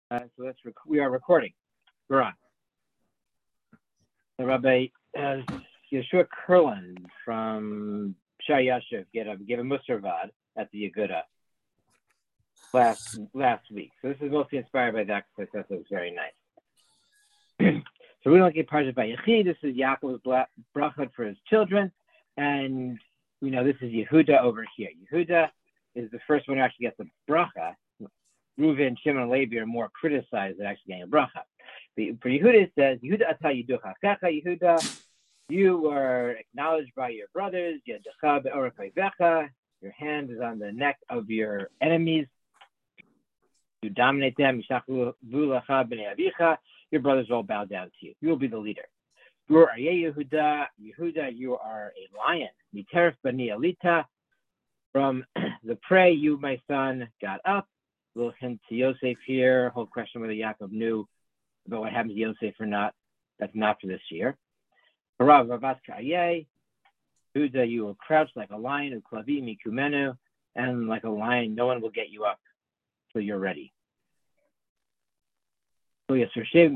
We are recording. We're on. Rabbi Yeshua Kurland from Shai Yashiv gave a Musarvad at the Yaguda last week. So this is mostly inspired by that because I thought it was very nice. So we don't get parted by Yechi. This is Yaakov's brachot for his children, and this is Yehuda over here. Yehuda is the first one who actually gets the bracha. Reuven, Shimon, and Levi are more criticized than actually getting a bracha. But for Yehuda, it says, Yehuda ata yiducha kacha, Yehuda, you are acknowledged by your brothers, Yadecha be'oref oivecha, your hand is on the neck of your enemies, you dominate them, Yishachlu v'ulecha b'nei avicha, your brothers all bow down to you. You will be the leader. You are Yehuda, you are a lion, Miteref b'nei alita, from the prey you, my son, got up. Little hint to Yosef here. Whole question whether Yaakov knew about what happens to Yosef or not. That's not for this year. Harav Ravat Ka'ayeh. Huda, you will crouch like a lion. Uklavi mikumenu. And like a lion, no one will get you up till you're ready. That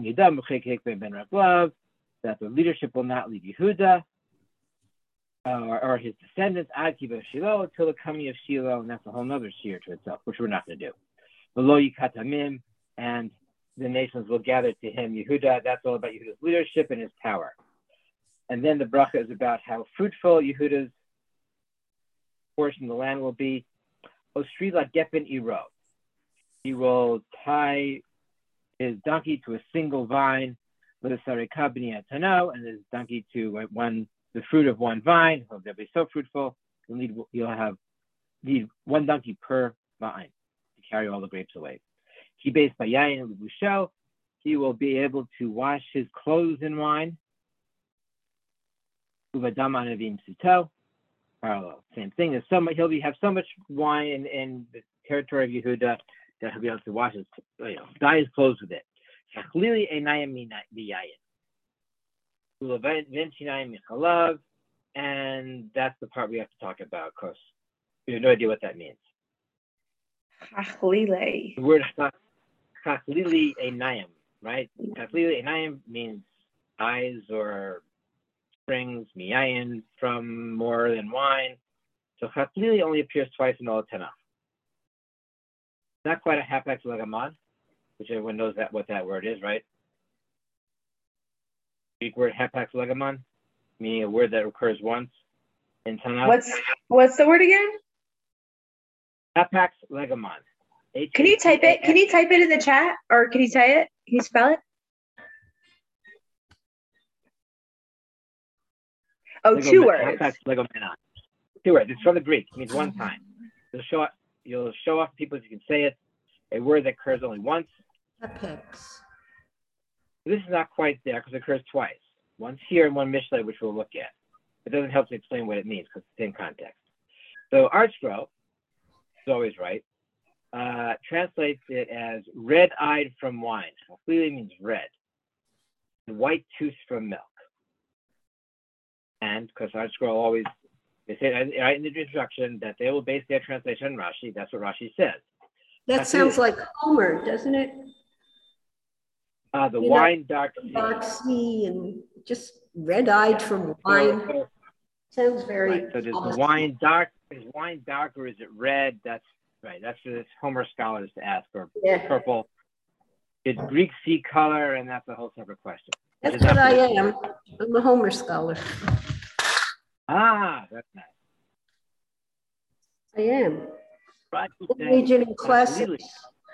the leadership will not leave Yehuda or his descendants ad kibbutz Shiloh till the coming of Shiloh, and that's a whole other shiur to itself, which we're not going to do. V'lo yikatamim, and the nations will gather to him. Yehuda, that's all about Yehuda's leadership and his power. And then the bracha is about how fruitful Yehuda's portion of the land will be. Osri la gepen iro. He will tie his donkey to a single vine, with a sareka b'nei atano, and his donkey to the fruit of one vine. They'll be so fruitful. You'll need one donkey per vine to carry all the grapes away. He based by yayin and busho. He will be able to wash his clothes in wine. Uvadam anavim suto. Parallel, same thing. He'll have so much wine in the territory of Yehuda that he'll be able to wash his, dye his clothes with it. Chachlili einayim miyayin. And that's the part we have to talk about because we have no idea what that means. Chachlile. The word chachlili einayim, right? Chachlili einayim means eyes or springs, miyayin, from more than wine. So chachlili only appears twice in all the Tanakh. Not quite a hapax legamad, which everyone knows what that word is, right? Greek word hapax legamon, meaning a word that occurs once in Tanakh. What's the word again? Hapax legamon. Can you type it? Can you type it in the chat, or can you say it? Can you spell it? Oh, legomenon. 2 words. Hapax legomenon. 2 words. It's from the Greek. It means one time. You'll show off people if you can say it. A word that occurs only once. Hapax. This is not quite there because it occurs twice. Once here and one Mishlei, which we'll look at. It doesn't help to explain what it means because it's in context. So ArtScroll is always right. Translates it as red-eyed from wine. Clearly means red. White tooth from milk. And because ArtScroll always, they say right in the introduction that they will base their translation on Rashi. That's what Rashi says. That sounds like Homer, doesn't it? The wine dark sea and just red-eyed from wine. Sounds very. Right. So does the wine dark? Is wine dark or is it red? That's right. That's for this Homer scholars to ask. Or purple. It's Greek sea color, and that's a whole separate question. That's what I am. I'm a Homer scholar. Ah, that's nice. I am. Right. Majored in classics.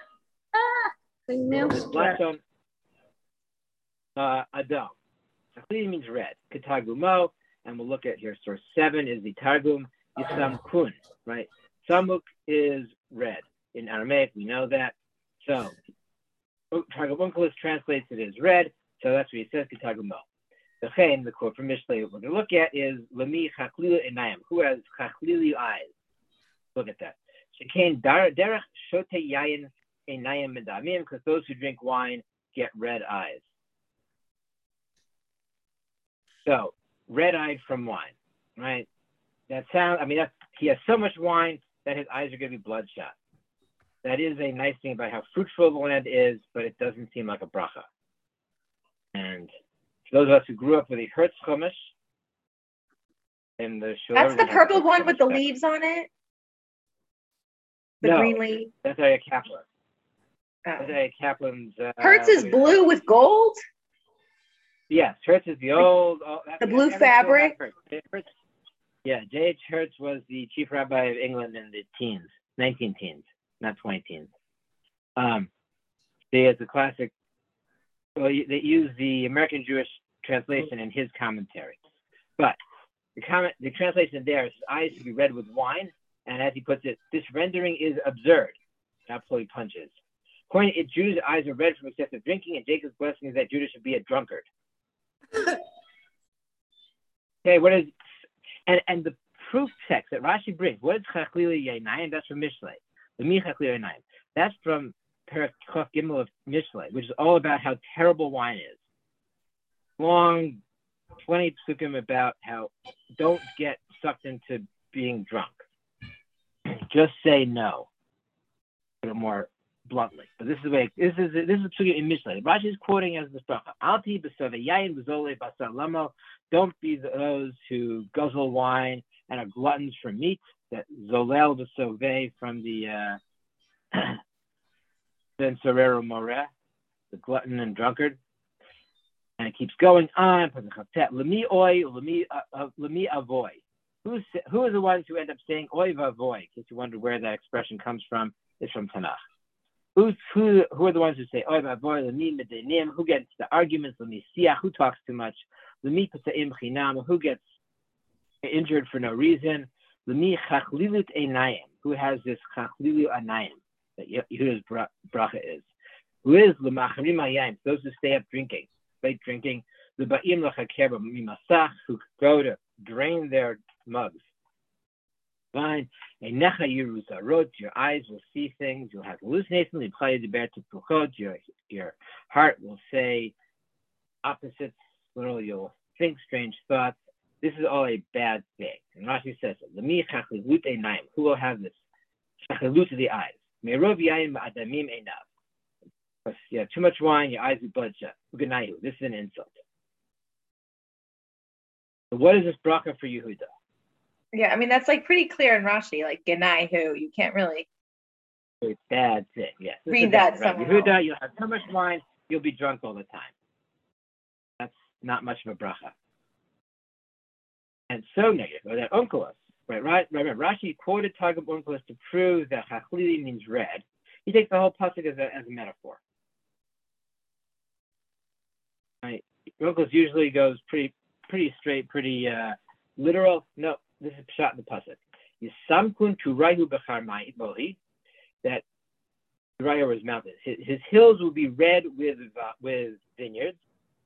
Adam. Chachlili means red. Ketagumo, and we'll look at here. Source 7 is the Targum Yisam Kun, right? Samuk is red. In Aramaic, we know that. So, Targum translates it as red, so that's what he says, Ketagumo. The quote from Mishlei we're going to look at is, Lami Chachlili Enayim, who has Chachlili eyes? Look at that. Shekain Derech Shote Yayin Enayim Medamim, because those who drink wine get red eyes. So, red-eyed from wine, right? He has so much wine that his eyes are going to be bloodshot. that is a nice thing about how fruitful the land is, but it doesn't seem like a bracha. And for those of us who grew up with the Hertz Chumash in the shul, That's the purple one with the leaves on it? The green leaf? That's Aya Kaplan. Oh. That's Aya Kaplan's. Hertz is blue with gold? Yes, Hertz is the old. The blue fabric? Hertz, yeah, J.H. Hertz was the chief rabbi of England in the 19 teens, not 20 teens. It's a classic. Well, they use the American Jewish translation in his commentary, but the translation there is eyes to be red with wine, and as he puts it, this rendering is absurd. Absolutely punches. According to it, Jews' eyes are red from excessive drinking, and Jacob's blessing is that Judah should be a drunkard. Okay, what is and the proof text that Rashi brings? What is Chachlili Yainayim? That's from Mishlei. The Mi Chachlili Yainayim. That's from Perek Chof Gimel of Mishlei, which is all about how terrible wine is. Long 20 psukim about how don't get sucked into being drunk. Just say no. A little more bluntly. But this is the way this is psukim in Mishlei. Rashi is quoting as this bracha. Alti b'sove yayin b'zole basar lamo. Don't be those who guzzle wine and are gluttons for meat. That zolel b'sove from the Ben Sorero Moreh, the glutton and drunkard. And it keeps going on. Lemi oy, lemi avoy. Who are the ones who end up saying oy vavoy? In case you wonder where that expression comes from, it's from Tanakh. Who are the ones who say oy vavoy, lemi medenim? Who gets the arguments? Lemi siach. Who talks too much? Lemi p'ta'im chinam. Who gets injured for no reason? Lemi chachlilut einayim. Who has this chachlilu anayim that Yehuda's bracha is? Who is l'machrim hayayim? Those who stay up drinking. Late drinking, the ba'im l'chaker b'mimasach, who go to drain their mugs. Fine. Einecha yeruzarot, your eyes will see things. You'll have hallucinations. Your heart will say opposites. Literally, you'll think strange thoughts. This is all a bad thing. And Rashi says, "L'mi chachlilut einayim." Who will have this chachlilut of the eyes? Me'rov yayin ma'adamim einav. You have too much wine, your eyes are bloodshot. This is an insult. So what is this bracha for Yehuda? Yeah, I mean, that's like pretty clear in Rashi, like Genaihu. You can't really It's a bad thing, yes. Read that somewhere. Yehuda, you'll have too much wine, you'll be drunk all the time. That's not much of a bracha. And so negative, or that onkelos. Right. Rashi quoted Targum onkelos to prove that chachlili means red. He takes the whole pasuk as a metaphor. Right. Onkelos usually goes pretty straight, pretty literal. No, this is pshat in the pasuk. Yisamkun turayu b'char ma'i, that Uriah was mountains. His hills will be red with vineyards.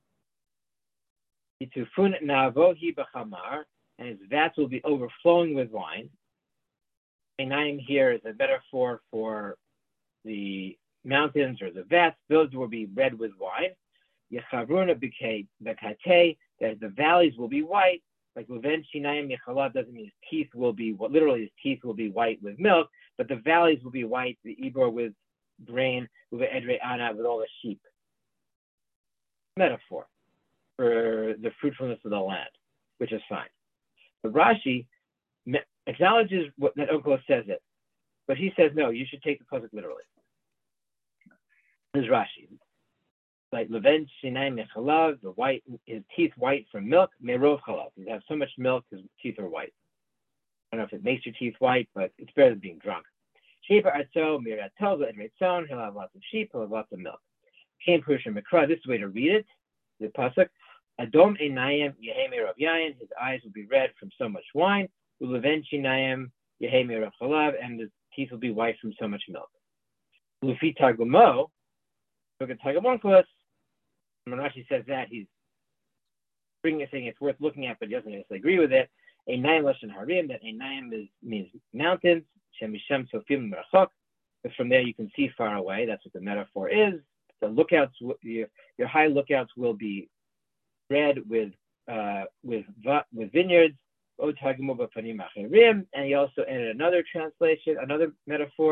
Yitufun na'avohi b'chamar, and his vats will be overflowing with wine. Einayim here is a metaphor for the mountains or the vats. Those will be red with wine. Yecharuna b'kate, that the valleys will be white. Like Leven Shinayim Yechalav doesn't mean his teeth will be, literally his teeth will be white with milk, but the valleys will be white, the Ibor with grain, with Edrei Ana, with all the sheep. Metaphor for the fruitfulness of the land, which is fine. But Rashi acknowledges that onkelos says it, but he says, no, you should take the pasuk literally. This is Rashi. Like Leven Shinayim Yechalav, the white, his teeth white from milk, Merov Chalav. You have so much milk, his teeth are white. I don't know if it makes your teeth white, but it's better than being drunk. Sheba Arto, Miratol, Edretzon, he'll have lots of sheep, he'll have lots of milk. Came Purusha Mikra, this is the way to read it, the pasuk. Adom Einayim Yehe Merov Yayin, his eyes will be red from so much wine. Uleven Shinayim Yehe Merov Chalav, and his teeth will be white from so much milk. Lufi Targumo, look at Targum onkelos. When Rashi says that, he's bringing a thing it's worth looking at, but he doesn't necessarily agree with it. Einayim Lashon Harim, that Einayim means mountains. Shemishem Sofim Merachok. But from there you can see far away. That's what the metaphor is. The lookouts, your high lookouts will be red with vineyards. And he also added another translation, another metaphor.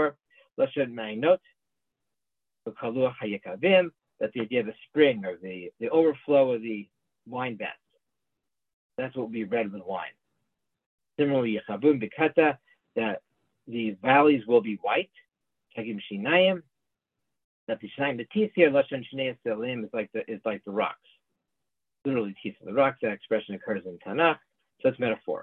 Lashon Ma'inot, Kaluach Hayekavim, that's the idea of the spring or the overflow of the wine vats. That's what will be red with wine. Similarly, Yechavim Bikata, that the valleys will be white. Kagim Shinayim, that the Shinayim, the teeth here, Lashon Shnei Selim, is like the rocks. Literally teeth of the rocks. That expression occurs in Tanakh, so it's metaphoric.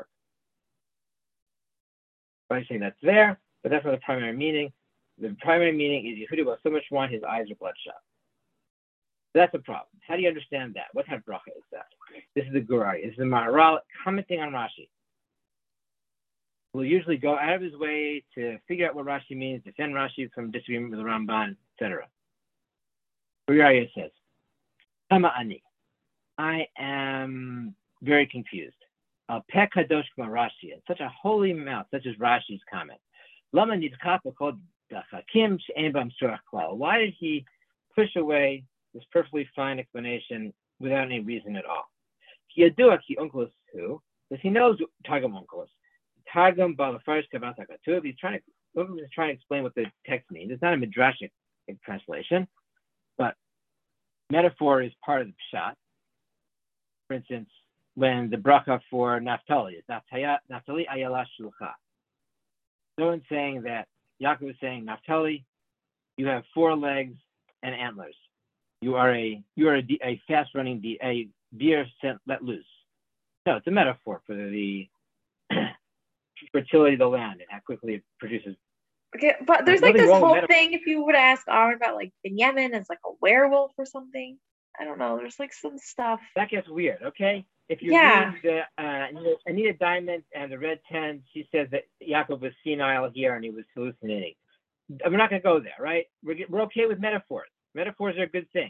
I'm saying that's there, but that's not the primary meaning. The primary meaning is Yehuda bought so much wine, his eyes are bloodshot. That's a problem. How do you understand that? What kind of bracha is that? This is the Gur Aryeh. This is the Maharal commenting on Rashi. Will usually go out of his way to figure out what Rashi means, defend Rashi from disagreement with the Ramban, etc. Gur Aryeh says, Kama ani, I am very confused. Al peh kadosh k'ma Rashi, and such a holy mouth, such as Rashi's comment. Lama nidchak b'kol dachakim she'en b'am surach klal. Why did he push away this perfectly fine explanation without any reason at all? Ki yadua ki Onkelos who, because he knows Targum Onkelos. Targum balafarish kavat hakatuv. He's trying to explain what the text means. It's not a midrashic translation, but metaphor is part of the pshat. For instance, when the bracha for Naphtali is Naphtali ayala shlucha. Someone saying that Yaakov is saying, Naphtali, you have 4 legs and antlers. You are a fast running deer let loose. No, it's a metaphor for the fertility of the land and how quickly it produces. Okay, but there's like this whole thing. If you would ask Aaron about like Binyamin as like a werewolf or something, I don't know. There's like some stuff that gets weird. Okay, if you read the Anita Diamond and the Red Tent, she says that Yaakov was senile here and he was hallucinating. We're not going to go there, right? We're okay with metaphors. Metaphors are a good thing.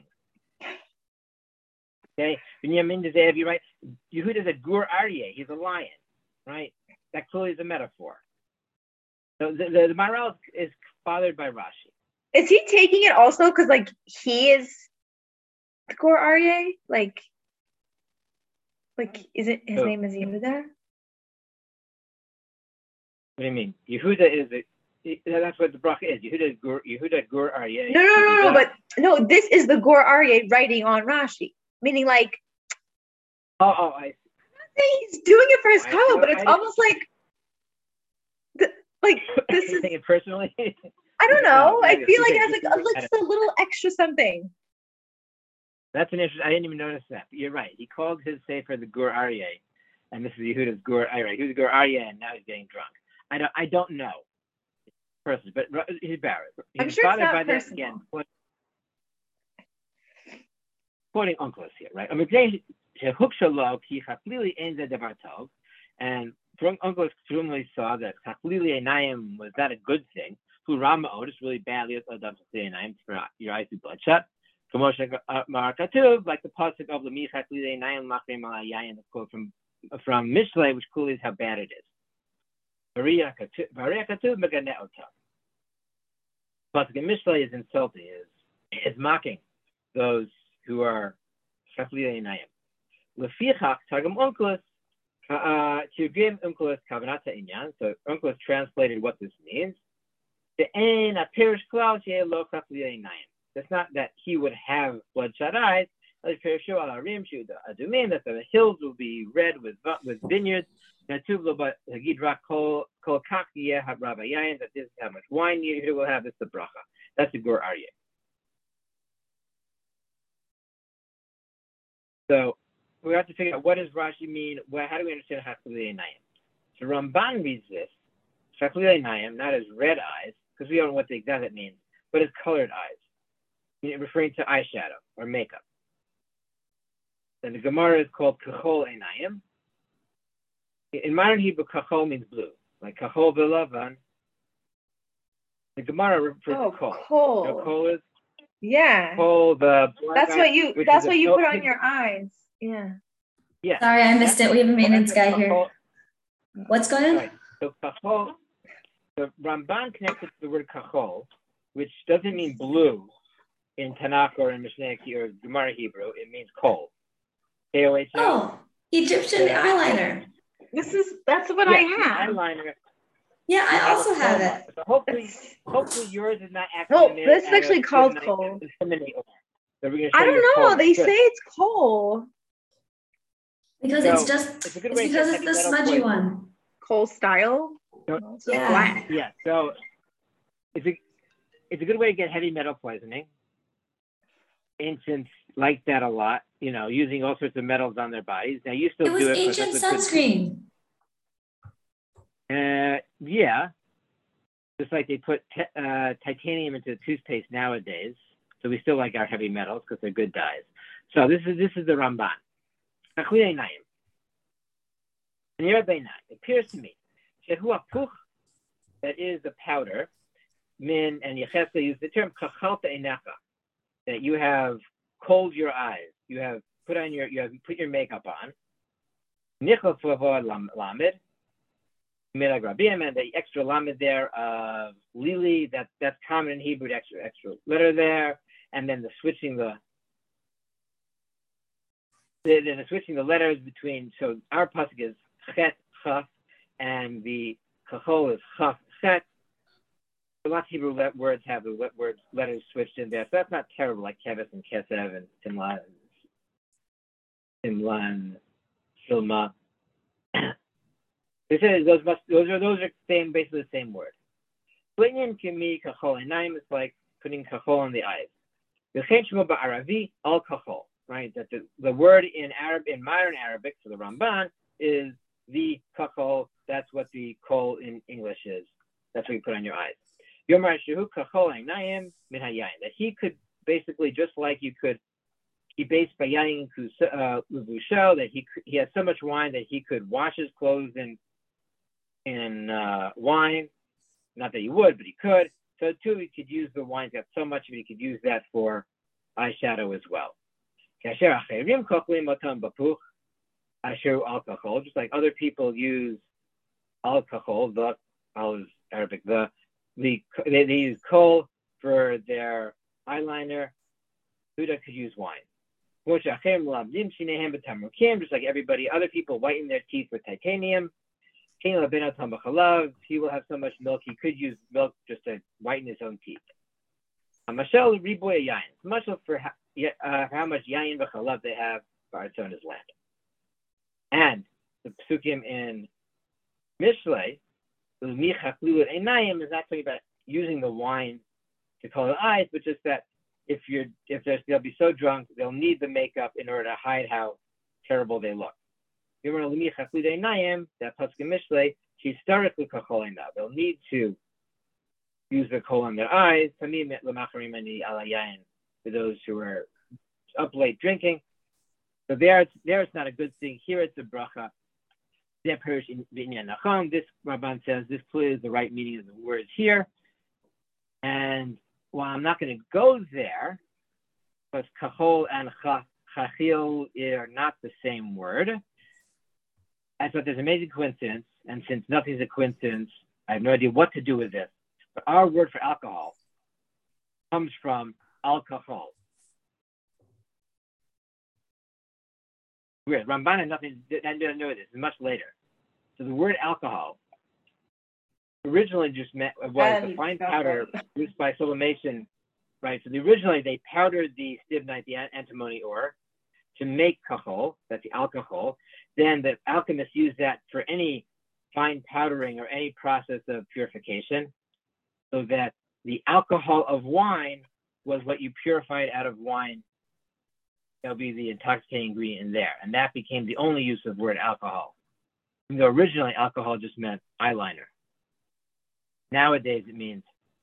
Okay, Binyamin Dezev, you're right. Yehuda is a Gur Aryeh. He's a lion, right? That clearly is a metaphor. So the Maharal is bothered by Rashi. Is he taking it also because like he is the Gur Aryeh? Like is it his name is Yehuda? What do you mean? Yehuda is that's what the bracha is. Yehuda Gur Aryeh. No, but no, this is the Gur Aryeh writing on Rashi. Meaning like I see. I'm not saying he's doing it for his kavod, but it's almost like this is it personally? I don't know. I feel like it has like a little extra something. That's an interesting. I didn't even notice that. But you're right. He called his sefer the Gur Aryeh, and this is Yehuda's Gur Aryeh. He was Gur Aryeh, and now he's getting drunk. I don't know personally, but he's Barrett. I'm sure it's not personal. Again, quoting Onkelos here, right? And Onkelos presumably saw that Chachlili Einayim was not a good thing. Who Rama it's really bad. For your eyes to be bloodshot. Like the pasuk of Lemi Chachlili Einayim Machrim Al Yayin, the quote from Mishlei, which clearly is how bad it is. Variya Katuv Meganeh Otav. Pasuk in Mishlei is insulting, is mocking those who are Chachlili Einayim. Lefichach Targum Onkelos. To give Onkelos kavanata inyan, so Onkelos translated what this means. That's not that he would have bloodshot eyes. That the hills will be red with vineyards. That this is how much wine you will have. This is the bracha. That's the Gur Aryeh. So we have to figure out what does Rashi mean. How do we understand Chachlili Einayim? So Ramban reads this Chachlili Einayim not as red eyes, because we don't know what exactly it means, but as colored eyes, referring to eyeshadow or makeup. And the Gemara is called Kachol Einayim. In modern Hebrew, Kachol means blue, like Kachol v'Lavan. The Gemara refers to Kol. Kol is Kol, the that's what you put on your eyes. Yeah. Sorry, I missed it. We have a maintenance guy here. What's going on? Right. So Kachol, the Ramban connected to the word Kachol, which doesn't mean blue in Tanakh or in Mishneh or Gemara Hebrew. It means Kol. K-O-H-L. Oh, Egyptian eyeliner. That's what I have. Eyeliner. Yeah, I also have it. So hopefully yours is not actually made. This is actually called coal. So I don't know. They say it's coal. Because it's the smudgy one. Coal style. Yeah. Yeah. So it's a good way to get heavy metal poisoning. Ancients liked that a lot, using all sorts of metals on their bodies. Now you still do it. It was ancient sunscreen. Yeah. Just like they put titanium into the toothpaste nowadays. So we still like our heavy metals because they're good dyes. So this is the Ramban. It appears to me that is the powder. Min and Yecheskel use the term kachalta enecha, that you have cold your eyes. You have put your makeup on. Nichel flavo lamed. And the extra lamed there of lili, that's common in Hebrew, extra letter there, and then the switching the letters between. So our pasuk is chet chaf, and the kachol is chaf chet. A lot of Hebrew words have the letters switched in there, so that's not terrible, like keves and kesev and simlan, silma. They say those are basically the same word. It's like putting kachol on the eyes. The ba'aravi al kachol, right? That the word in modern Arabic for the Ramban is the kachol. That's what the kol in English is. That's what you put on your eyes. Yomar shehu kachol einayim min hayayin. That he could basically, just like you could, he based by yayin levusho, that he has so much wine that he could wash his clothes in wine. Not that he would, but he could. So too, he could use the wine. He's got so much of it, he could use that for eyeshadow as well. Just like other people use alcohol, the Arabic, they use kohl for their eyeliner. Buddha could use wine. Just like everybody, other people whiten their teeth with titanium. He will have so much milk, he could use milk just to whiten his own teeth. Much for how much yayin v'chalav they have on his land. And the psukim in Mishlei, is not talking about using the wine to color the eyes, but just that they'll be so drunk, they'll need the makeup in order to hide how terrible they look. That pasuk Mishlei, historically they'll need to use the kohl on their eyes. For those who are up late drinking. So there it's not a good thing. Here it's a bracha. This Rabban says this clearly is the right meaning of the words here. And while I'm not going to go there, because kachol and chachil are not the same word, I thought there's an amazing coincidence. And since nothing's a coincidence, I have no idea what to do with this. But our word for alcohol comes from alcohol. Weird. Ramban had nothing. I didn't know this. It's much later. So the word alcohol originally just was a fine powder used by sublimation, right? So originally they powdered the stibnite, the antimony ore, to make kachol. That's the alcohol. Then the alchemists used that for any fine powdering or any process of purification, so that the alcohol of wine was what you purified out of wine. That'll be the intoxicating ingredient in there. And that became the only use of the word alcohol. Even though originally alcohol just meant eyeliner. Nowadays it means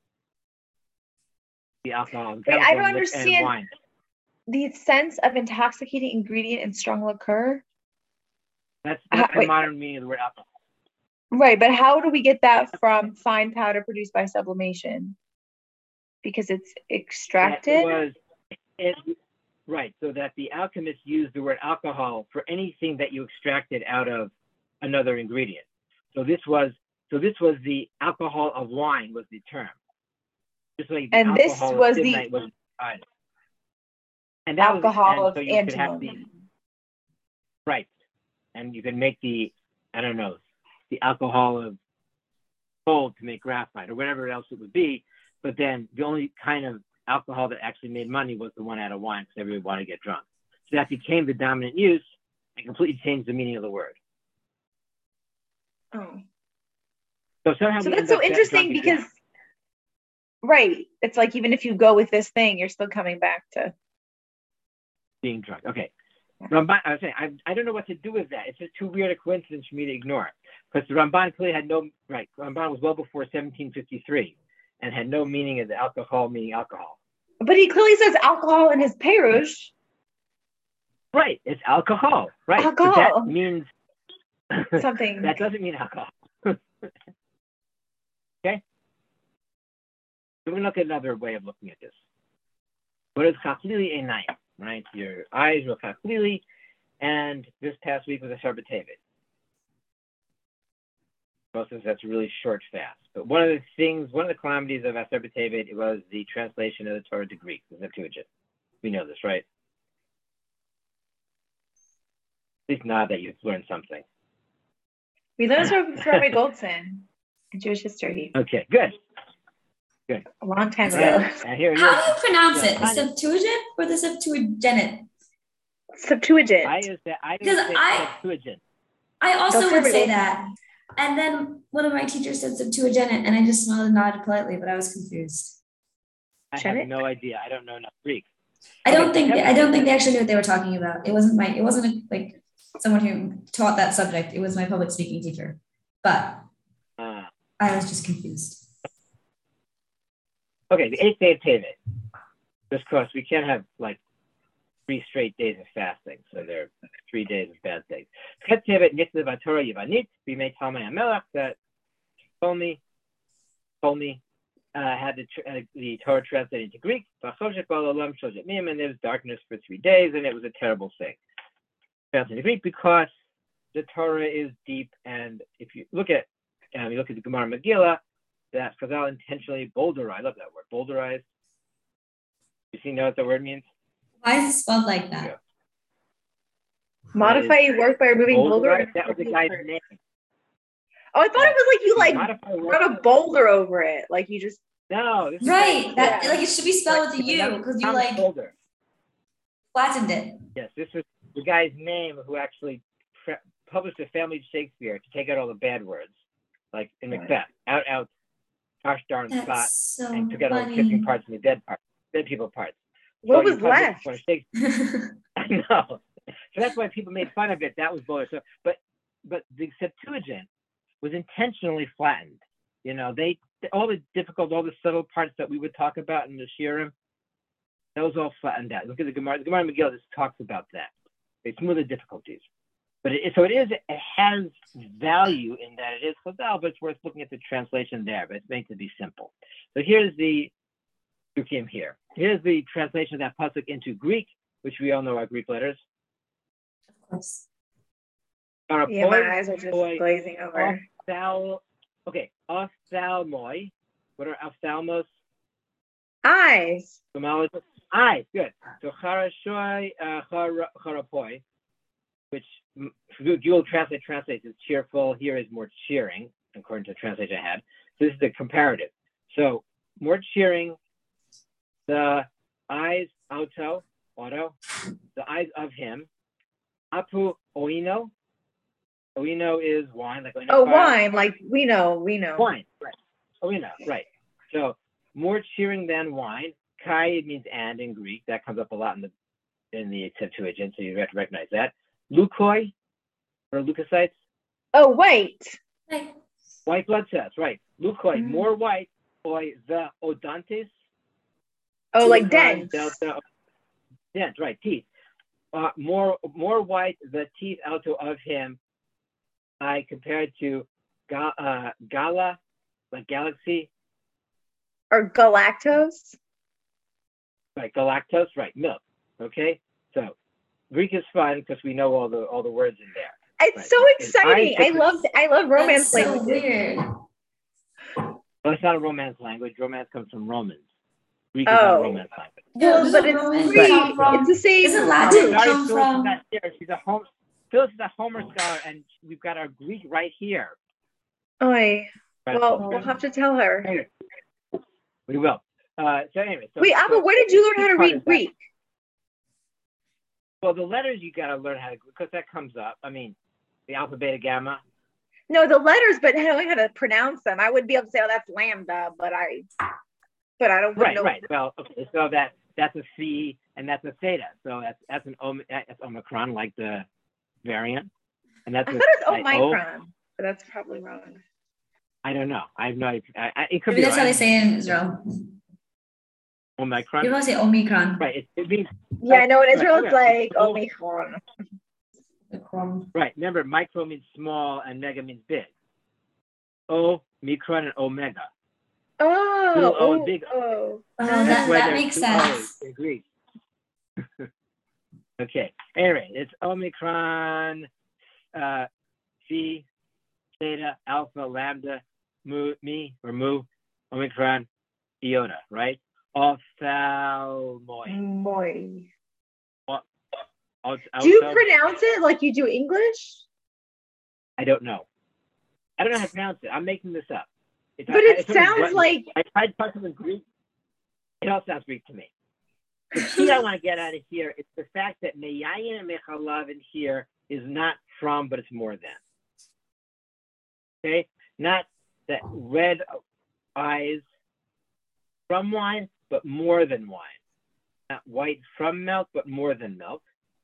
the alcohol. Wait, I don't understand wine. The sense of intoxicating ingredient in strong liqueur. That's the modern meaning of the word alcohol. Right, but how do we get that from fine powder produced by sublimation? Because it's extracted? Right, so that the alchemists used the word alcohol for anything that you extracted out of another ingredient. So this was the alcohol of wine was the term. Just like the and this was the and that alcohol was, of so you could have right, and you can make the alcohol of cold to make graphite or whatever else it would be. But then the only kind of alcohol that actually made money was the one out of wine because everybody wanted to get drunk. So that became the dominant use and completely changed the meaning of the word. Oh. So that's so interesting because, right, it's like even if you go with this thing, you're still coming back to being drunk. Okay. Ramban, I was saying, I don't know what to do with that. It's just too weird a coincidence for me to ignore. Because the Ramban clearly had no, right, Ramban was well before 1753 and had no meaning of the alcohol meaning alcohol. But he clearly says alcohol in his Perush. Right, it's alcohol. Right. Alcohol. But that means something. That doesn't mean alcohol. Okay? So we're going to look at another way of looking at this. What is chachlili einayim? Right? Your eyes were chachlili, and this past week was a Shabbat Tevet. Most of us, that's a really short fast. But one of the calamities of Asher B'Tevet, it was the translation of the Torah to Greek, the Septuagint. We know this, right? At least now that you've learned something. We learned from Rabbi Goldson in Jewish history. Okay, good. A long time ago. How do you pronounce it? The Septuagint or the Septuagint? Septuagint. Septuagint. I also would say that. And then one of my teachers said Septuagint, and I just smiled and nodded politely, but I was confused. I have no idea. I don't know enough Greek. I don't think they actually knew what they were talking about. It wasn't like someone who taught that subject. It was my public speaking teacher, but I was just confused. Okay, the 8th day of Tevet. Just because we can't have like 3 straight days of fasting, so there are 3 days of bad things. Chet Tevet Nitzah Torah Yivanit. We made Talmai Hamelach that told me had the Torah translated into Greek. And there was darkness for 3 days, and it was a terrible thing. Translated into Greek because the Torah is deep, and if you look at the Gemara Megillah, that Chazal intentionally boulderize. I love that word, boulderize. You know what the word means? Why is it spelled like that? Yeah. Modify your work by removing boulder. That was the guy's name. Oh, I thought it was like you wrote a boulder over it, like you just. No. Right. Like it should be spelled with a U because you like boulder. Flattened it. Yes, this was the guy's name who actually published a family Shakespeare to take out all the bad words, like in Macbeth, out, gosh darn spot, so and took out all the kissing parts and the dead people parts. What was left? I know. So that's why people made fun of it. That was boulder. So, but the Septuagint was intentionally flattened. You know, all the subtle parts that we would talk about in the Shirim, that was all flattened out. Look at the Gemara. The Gemara Megillah just talks about that. They smooth the difficulties. But it has value in that it is Chazal, but it's worth looking at the translation there. But it's meant to be simple. So here's the Dukim here. Here's the translation of that pasuk into Greek, which we all know are Greek letters. Of course. Yeah, my eyes are just glazing over. Ophthalmoi. What are ophthalmos? Eyes. Eyes, good. So charashoi, charapoi, which Google translates as cheerful. Here is more cheering, according to the translation I had. So this is the comparative. So more cheering, the eyes, auto, the eyes of him. Apu oino. Oino is wine, like oino. Wine, like we know. Wine, right. Oino, right. So more cheering than wine. Kai, it means and in Greek. That comes up a lot in the Septuagint, so you have to recognize that. Leukoi, or leukocytes. Oh, white. White blood cells, right. Leukoi, more white. Oi, the odontis. Oh, like dent. Dent, right, teeth. More white, the teeth out of him. I compared to Gala, like galaxy. Or galactose. Right, galactose, right, milk. Okay, so Greek is fun because we know all the words in there. It's right. So exciting. I love romance language. So weird. Well, it's not a romance language. Romance comes from Romans. Greek is not a romance language. Well, but it's Greek. It's the same. Isn't Latin come from? Phyllis is a Homer scholar, and we've got our Greek right here. Oi. Well, we'll have to tell her. Anyway, we will. So anyway. Wait, Abba, where did you learn how to read Greek? Well, the letters you got to learn how to, because that comes up. I mean, the alpha, beta, gamma. No, the letters, but knowing how to pronounce them. I would be able to say, oh, that's lambda, but I don't know. Right. Well, okay, so that's a C and that's a theta. So that's Omicron, like the variant. And that's I thought it was Omicron, but that's probably wrong. I don't know. I have no idea. It could Maybe be that's how they say it in Israel. Omicron. You want to say Omicron. Right. It means. Yeah, I know in Israel it's like Omicron. Right. Remember, micro means small and mega means big. Omicron and omega. Big O. That makes sense. In Greek. Okay. Anyway, it's Omicron, Phi, Theta, Alpha, Lambda, Mu, Omicron, Iota, right? Ophthalmoi. Do you pronounce it like you do English? I don't know. I don't know how to pronounce it. I'm making this up. It sounds like... I tried talking in Greek. It all sounds Greek to me. The key I want to get out of here is the fact that meyayin and mechalav in here is not from, but it's more than. Okay? Not that red eyes from wine, but more than wine. Not white from milk, but more than milk.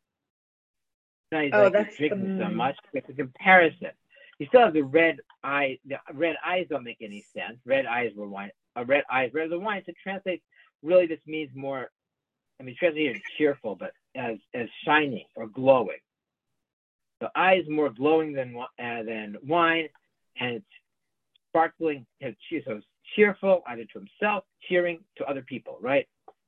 Not that's drinking so much. It's a comparison. You still have the red eye. The red eyes don't make any sense. Red eyes were wine. Red eyes, red the wine. So translate really this means more. I mean, translate here cheerful, but as shining or glowing. The eyes more glowing than wine, and it's sparkling. So it's cheerful either to himself, cheering to other people, right?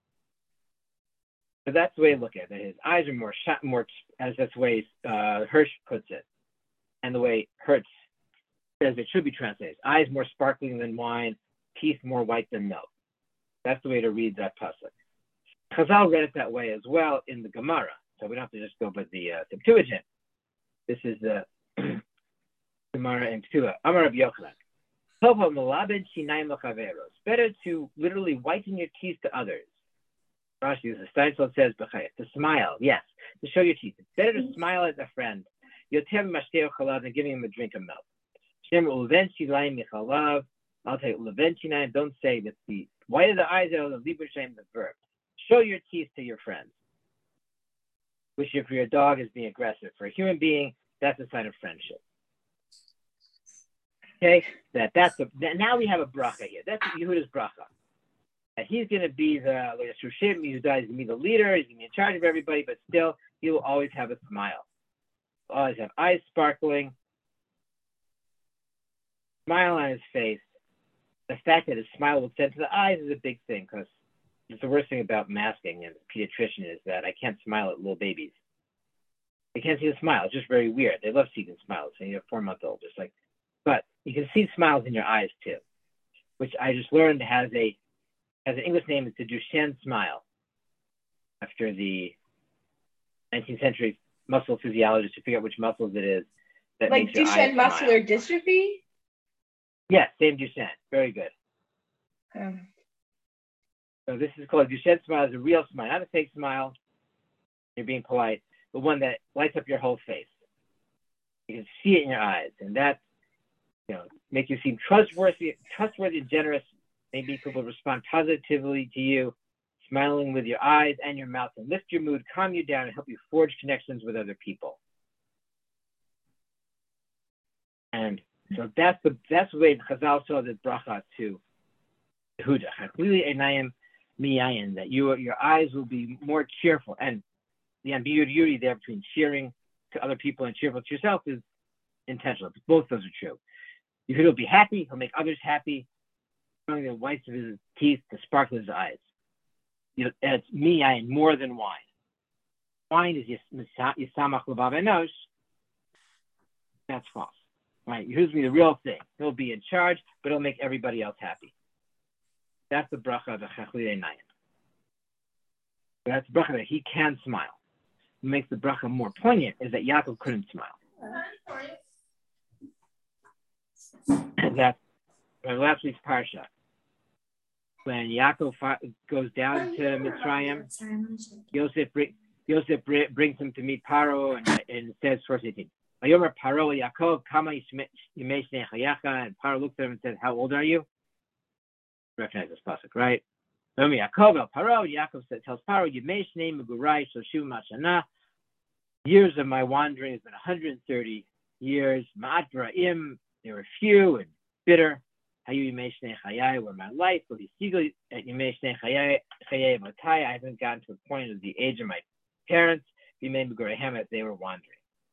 So that's the way to look at it. His eyes are more, as that's the way Hirsch puts it, and the way Hertz says it should be translated. Eyes more sparkling than wine, teeth more white than milk. That's the way to read that pasuk. Chazal read it that way as well in the Gemara, so we don't have to just go by the Septuagint. This is the Gemara in Ketuvah. Amar Rabbi Yochanan. Better to literally whiten your teeth to others. Rashi uses Steinfeld says to smile, yes, to show your teeth. It's better to smile as a friend. Yotem mashteo chalav than giving him a drink of milk. Shem ulevenchi laim michalav. I'll take ulevenchi naim. Don't say that the white of the eyes are the libur shem the verb. Show your teeth to your friends. Which if your dog is being aggressive. For a human being, that's a sign of friendship. Okay, now we have a bracha here. That's Yehuda's bracha. And he's going to be the Shushim, he's going to be the leader, he's going to be in charge of everybody, but still, he will always have a smile. He'll always have eyes sparkling, smile on his face. The fact that his smile will send to the eyes is a big thing, because it's the worst thing about masking as a pediatrician is that I can't smile at little babies. They can't see the smile. It's just very weird. They love seeing smiles. And you're a 4-month-old, just like, but you can see smiles in your eyes too, which I just learned has an English name is the Duchenne smile, after the 19th century muscle physiologist to figure out which muscles it is that like makes your Duchenne eyes muscular smile. Dystrophy. Yes, same Duchenne. Very good. So this is called Duchenne smile. Is a real smile, not a fake smile. You're being polite, but one that lights up your whole face. You can see it in your eyes, and that make you seem trustworthy and generous. Maybe people respond positively to you, smiling with your eyes and your mouth, and lift your mood, calm you down, and help you forge connections with other people. And so that's the way Chazal saw this bracha to Yehuda. That your eyes will be more cheerful, and the ambiguity there between cheering to other people and cheerful to yourself is intentional. Both those are true. Yehuda will be happy. He'll make others happy. Showing the whites of his teeth to sparkle his eyes. It's miyayin, more than wine. Wine is yisamach l'bav enosh. That's false. Right? Yehuda's be the real thing. He'll be in charge, but he'll make everybody else happy. That's the bracha of the Chachlidei Nayim. That's the bracha that he can smile. What makes the bracha more poignant is that Yaakov couldn't smile. And last week's parsha, when Yaakov goes down to Mitzrayim, Yosef brings him to meet Paro, and it says, verse 18, Vayomer Paro Yaakov, Kama Yimei Shnei Chayecha, and Paro looks at him and says, how old are you? Recognize this pasuk, right? Yaakov el Paro, Yaakov tells Paro, Yimei Shnei Megurai Shoshim Mashana, years of my wandering has been 130 years. Ma'at Ra'im, they were few and bitter. Hayu Yimei Shnei Chayai were my life. But Yimei Shnei Chayai Matai, I haven't gotten to the point of the age of my parents. Yimei Megureihem, as they were wandering.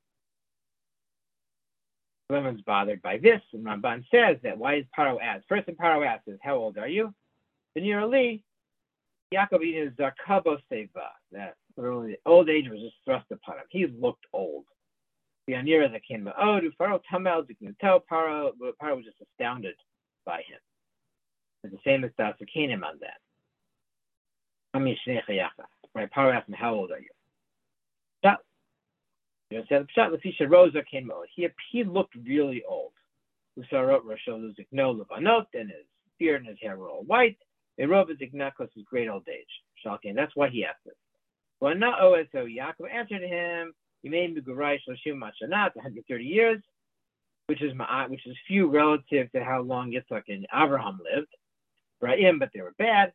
Everyone's bothered by this, and Ramban says that why is Paro asked? First thing Paro asks is, how old are you? Then you're Ali. Yaakov is Zakabo Seva. That literally old age was just thrust upon him. He looked old. The Anira that came out, Paro Tamel, you can tell Paro was just astounded by him. It's the same as Dasakanim on that. Right, Paro asked him, how old are you? He looked really old. And his beard and his hair were all white. Because his great old age. Shocking. That's why he asked it. So Yaakov answered him, he made Megurai Shoshim Mashanat, 130 years, which is few relative to how long Yitzchak and Abraham lived. Ra'im, but they were bad.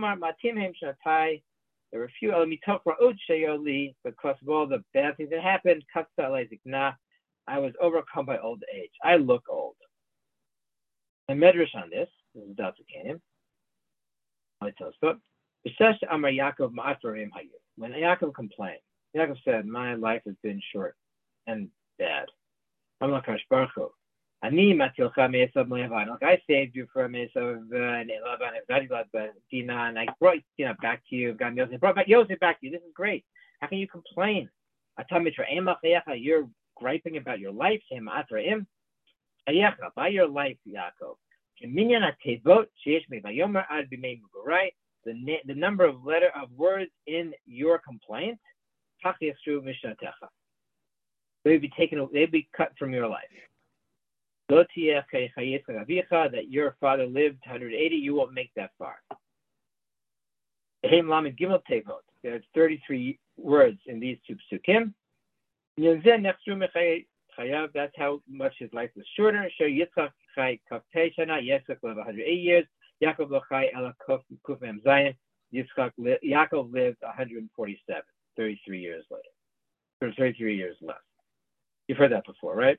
There were few because of all the bad things that happened. I was overcome by old age. I look old. The Medrash on this is Dasakanim. When Yaakov complained, Yaakov said, my life has been short and bad. I saved you from Esav and Dinah, and I brought Dinah back to you. Brought back Yosef back to you. This is great. How can you complain? You're griping about your life. By your life, Yaakov. The number of words in your complaint, they'd be cut from your life. That your father lived 180, you won't make that far. There's 33 words in these two psukim. That's how much his life was shorter. Yitzchak lived 108 years. Yaakov lived 147, 33 years later. Or 33 years less. You've heard that before, right?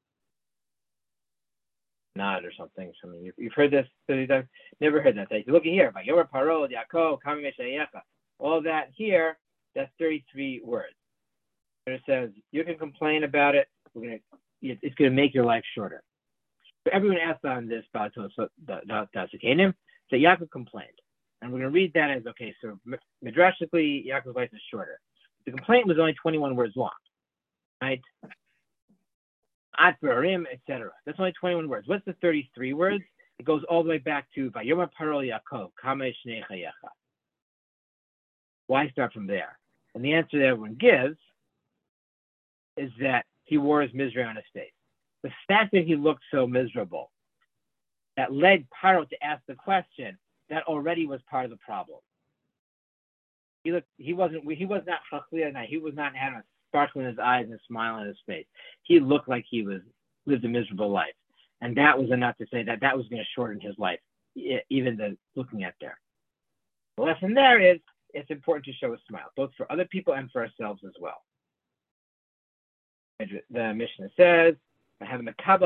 Nod or something. You've heard this 30 times. Never heard that. If you look at here, Vayomer Paro, Yaakov, Kami Meshayecha. All that here, that's 33 words. And it says you can complain about it. It's going to make your life shorter. So everyone asked on this Dasakanim that Yaakov complained, and we're going to read that as okay. So midrashically, Yaakov's life is shorter. The complaint was only 21 words long, right? At Barim, etc. That's only 21 words. What's the 33 words? It goes all the way back to Vayomer Paro Yaakov, Kama Shnei Chayecha. Why start from there? And the answer that everyone gives is that he wore his misery on his face. The fact that he looked so miserable, that led Paro to ask the question, that already was part of the problem. He was not chachliya, he was not having a sparkle in his eyes and a smile on his face. He looked like he lived a miserable life. And that was enough to say that was going to shorten his life, even the looking at there. The lesson there is, it's important to show a smile, both for other people and for ourselves as well. The Mishnah says, have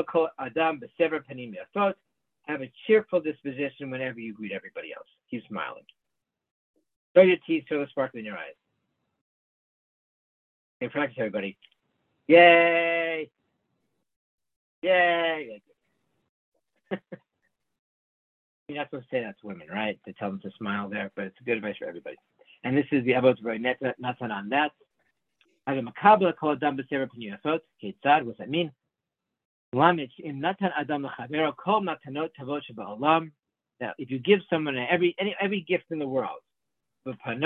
a cheerful disposition whenever you greet everybody else. Keep smiling. Show your teeth, show the sparkle in your eyes. Okay, practice, everybody. Yay! Yay! You're not supposed to say that to women, right? To tell them to smile there, but it's good advice for everybody. And this is the Avot V'Roi Natan on that. What's that mean? Now, if you give someone every gift in the world, and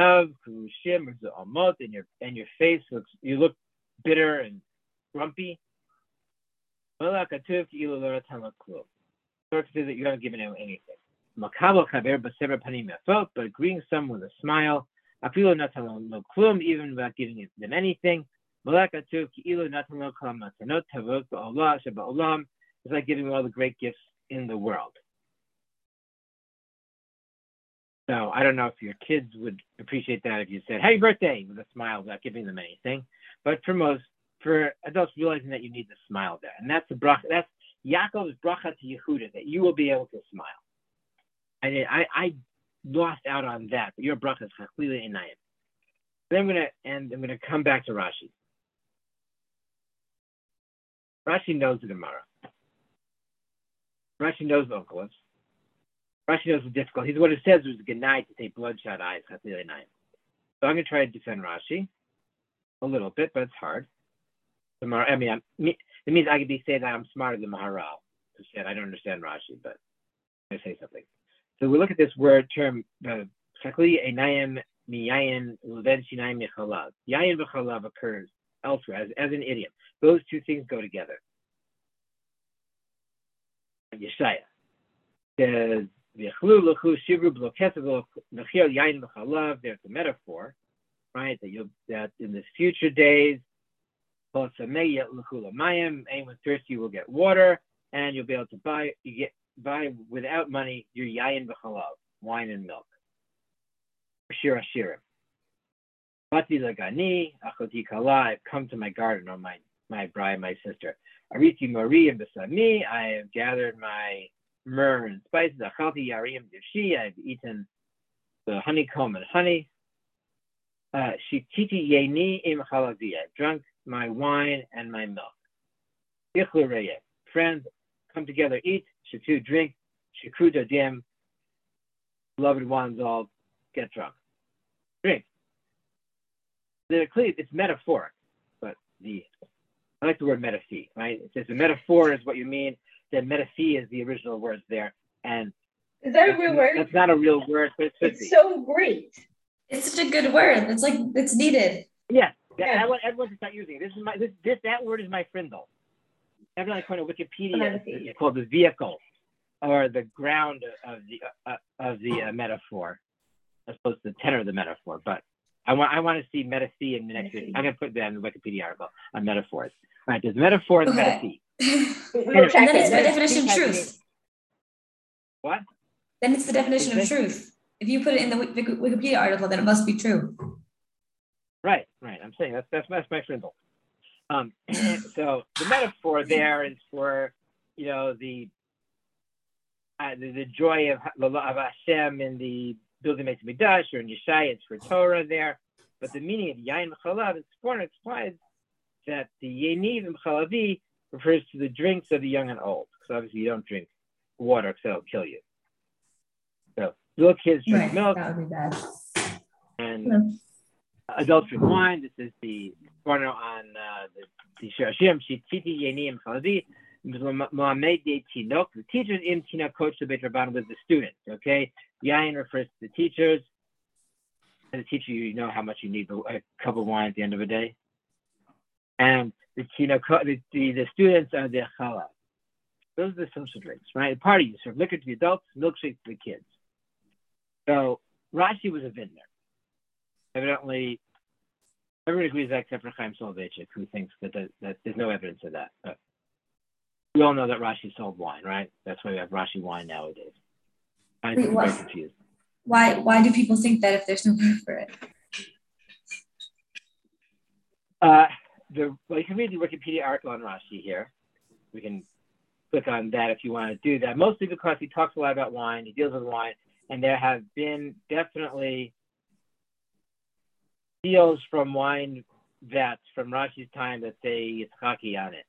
your face you look bitter and grumpy, Torah says that you haven't given him anything. But greeting someone with a smile, even without giving them anything. It's like giving all the great gifts in the world. So I don't know if your kids would appreciate that if you said "Happy birthday" with a smile without giving them anything. But for adults, realizing that you need to smile there, and that's the bracha. That's Yaakov's bracha to Yehuda, that you will be able to smile. I lost out on that, but your bracha is chachlile einayim. Then I'm gonna come back to Rashi. Rashi knows the Gemara. Rashi knows the Onkelos. Rashi knows the difficulty. What it says was a genai to take bloodshot eyes, chachlile einayim. So I'm gonna try to defend Rashi a little bit, but it's hard. It means I could be saying that I'm smarter than Maharal, who said I don't understand Rashi, but I say something. So we look at this word term, chachlile einayim miyayin uven shinayim michalav. Yayin v'chalav occurs elsewhere as an idiom. Those two things go together. Yeshaya says v'chlu l'chu shivru b'lo kesef l'chil yayin v'chalav. There's a metaphor, right? That in the future days, anyone thirsty will get water, and you'll be able to buy without money your yayin v'chalav, wine and milk. Shir Hashirim. Bati lagani, achoti kala, I've come to my garden, or my bride, my sister. Ariti mori and besami, I have gathered my myrrh and spices. Achalti yarim divshi, I've eaten the honeycomb and honey. Shititi yeni im chalavi, I've drunk my wine and my milk. Ichlu reye, friends, come together, eat. Shatu, drink. Shikru dadim, beloved ones, all get drunk. Drink. It's metaphoric, but I like the word metaphy, right? It says the metaphor is what you mean, then metaphy is the original words there. And is that a real word? That's not a real word, but it's so great. It's such a good word. It's like it's needed. Yeah. I want everyone to start using it. That word is my frindle. Everyone according to Wikipedia, it's called the vehicle or the ground of the metaphor, as opposed to the tenor of the metaphor. But I want to see metaphy in the next video. I'm going to put that in the Wikipedia article on metaphors. All right, there's metaphor and metaphy. And then it's the definition of truth. What? Then it's the definition of truth. If you put it in the Wikipedia article, then it must be true. Right. I'm saying that's my frindle. So the metaphor there is for the joy of Hashem in the building Beit Mikdash, or in Yeshaya it's for Torah there. But the meaning of Yain V'chalav implies that the Yeniv and Chalavi refers to the drinks of the young and old. So obviously you don't drink water because that'll kill you. So little kids drink milk. That would be bad. And adults drink wine. This is the porno on the Shirashim. Shititi Yeni and Chalavi. The teachers in Tina coach the Beit Rabban with the students. Okay, Yain refers to the teachers. As a teacher, you know how much you need a cup of wine at the end of a day. And the students are the challah. Those are the social drinks, right? At party, you serve liquor to the adults, milkshakes to the kids. So Rashi was a vintner. Evidently, everyone agrees that except for Chaim Soloveitchik, who thinks that there's no evidence of that. But we all know that Rashi sold wine, right? That's why we have Rashi wine nowadays. I'm very confused. Why do people think that if there's no proof for it? You can read the Wikipedia article on Rashi here. We can click on that if you want to do that. Mostly because he talks a lot about wine. He deals with wine. And there have been definitely deals from wine vats from Rashi's time that say Yitzchaki on it.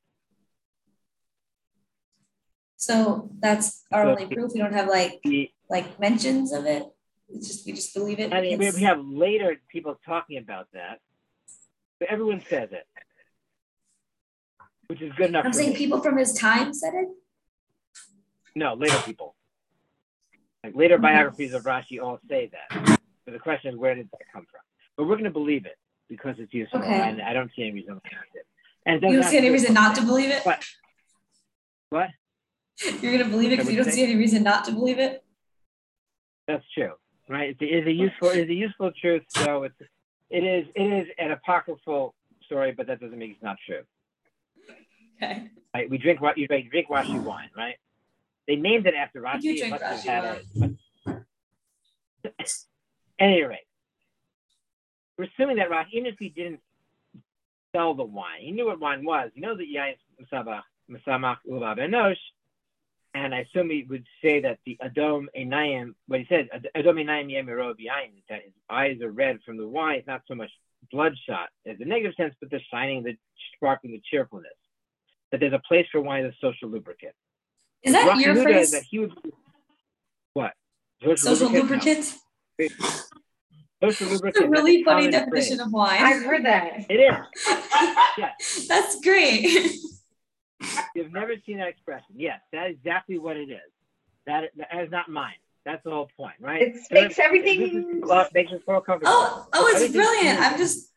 So that's our only proof. We don't have like mentions of it. It's just we just believe it. I mean, we have later people talking about that, but everyone says it, which is good enough. I'm saying people from his time said it. No, later people. Like later biographies of Rashi all say that. But the question is, where did that come from? But we're going to believe it because it's useful, and I don't see any reason against it. And you don't see any reason not to believe it? What? You're gonna believe it because you don't see any reason not to believe it. That's true, right? It is a useful truth. So it is an apocryphal story, but that doesn't mean it's not true. Okay. Right? You drink Rashi wine, right? They named it after Rashi. You drink Rashi wine. At any rate, we're assuming that Rashi, even if he didn't sell the wine, he knew what wine was. He knows that Yain Mesamach Ulav Enosh. And I assume he would say that the Adom Einayim, what he said, Adom Einayim Yemirov Yain, that his eyes are red from the wine. It's not so much bloodshot as a negative sense, but the shining, the sparkling, the cheerfulness. That there's a place for wine as a social lubricant. Is that your phrase? That he would, what? Social lubricant? No. Social lubricant. It's a really funny definition of wine. I've heard that. It is. Yes. That's great. You've never seen that expression. Yes, that is exactly what it is. That is not mine. That's the whole point, right? It makes everything. Makes us more comfortable. It's brilliant. I'm just.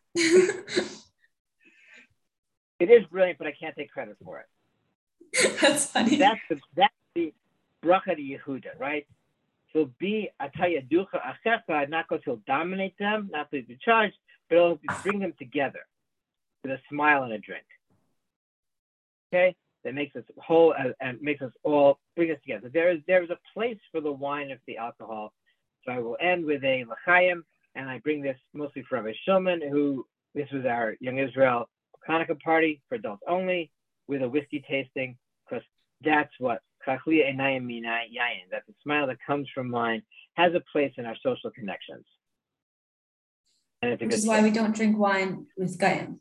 It is brilliant, but I can't take credit for it. That's funny. That's the bracha de Yehuda, right? So be atayaducha achecha, not go to dominate them, not to be charged, but it'll bring them together with a smile and a drink. Okay, that makes us whole and makes us all bring us together. There is a place for the wine of the alcohol. So I will end with a l'chaim, and I bring this mostly for Rabbi Shulman, who this was our Young Israel Hanukkah party for adults only, with a whiskey tasting, because that's what chachliya einayim minay yayin, that the smile that comes from wine has a place in our social connections. And which is why we don't drink wine with Gayim.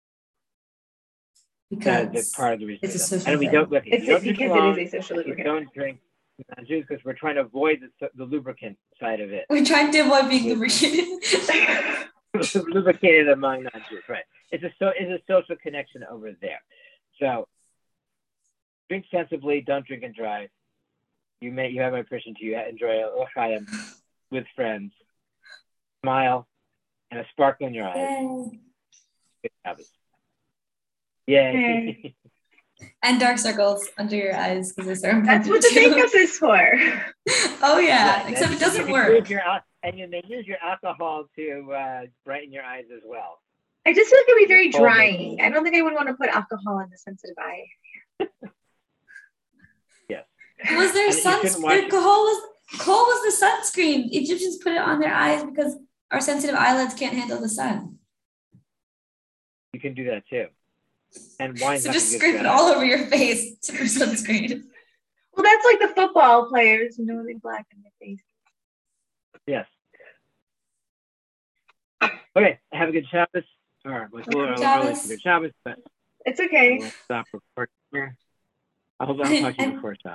Because it's part of the reason. It's a social and we thing. don't look. Because it is a social lubricant. We don't drink non-Jews because we're trying to avoid the lubricant side of it. We're trying to avoid being lubricated. Lubricated among non-Jews, right? It's a social connection over there. So drink sensibly. Don't drink and drive. You have my permission to enjoy a l'chaim with friends. Smile and a sparkle in your eyes. Good habits. Yay. And dark circles under your eyes because they're That's what the makeup is for. Oh yeah, except it doesn't work. And you may use your alcohol to brighten your eyes as well. I just feel like it'd be very drying. I don't think I would want to put alcohol in the sensitive eye. Yes. Was there sunscreen? Kohl was the sunscreen. Egyptians put it on their eyes because our sensitive eyelids can't handle the sun. You can do that too. And wine's so just scrape it all over your face for sunscreen. Well, that's like the football players, they blacken their face. Yes. Okay, have a good Shabbos. Or like early for good Shabbos, but it's okay. We'll stop recording here. I'll talk to you before Shabbos.